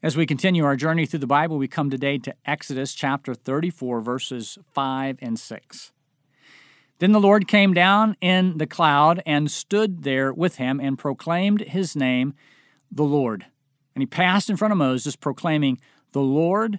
As we continue our journey through the Bible, we come today to Exodus chapter 34, verses 5 and 6. Then the Lord came down in the cloud and stood there with him and proclaimed his name, the Lord. And he passed in front of Moses, proclaiming, the Lord,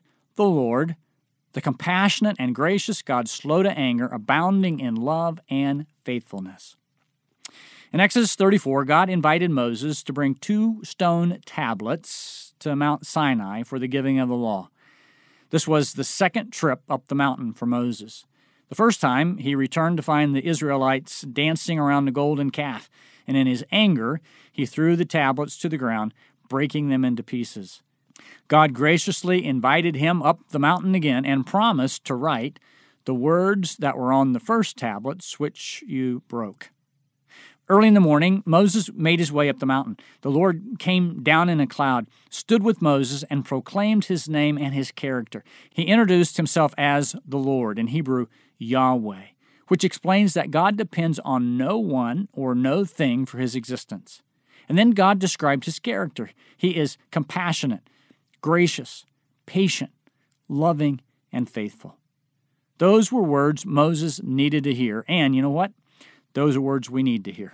the compassionate and gracious God, slow to anger, abounding in love and faithfulness. In Exodus 34, God invited Moses to bring 2 stone tablets to Mount Sinai for the giving of the law. This was the second trip up the mountain for Moses. The first time, he returned to find the Israelites dancing around the golden calf, and in his anger, he threw the tablets to the ground, breaking them into pieces. God graciously invited him up the mountain again and promised to write the words that were on the first tablets, which you broke. Early in the morning, Moses made his way up the mountain. The Lord came down in a cloud, stood with Moses, and proclaimed his name and his character. He introduced himself as the Lord, in Hebrew, Yahweh, which explains that God depends on no one or no thing for his existence. And then God described his character. He is compassionate, gracious, patient, loving, and faithful. Those were words Moses needed to hear, and you know what? Those are words we need to hear.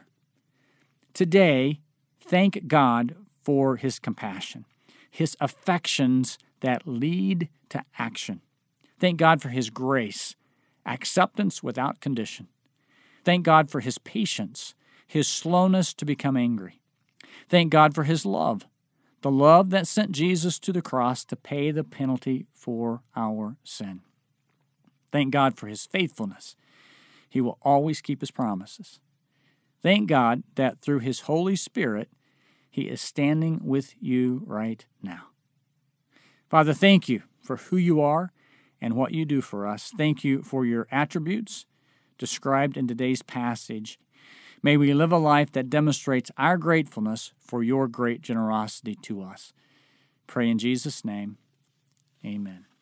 Today, thank God for his compassion, his affections that lead to action. Thank God for his grace, acceptance without condition. Thank God for his patience, his slowness to become angry. Thank God for his love, the love that sent Jesus to the cross to pay the penalty for our sin. Thank God for his faithfulness. He will always keep his promises. Thank God that through his Holy Spirit, he is standing with you right now. Father, thank you for who you are and what you do for us. Thank you for your attributes described in today's passage. May we live a life that demonstrates our gratefulness for your great generosity to us. Pray in Jesus' name, amen.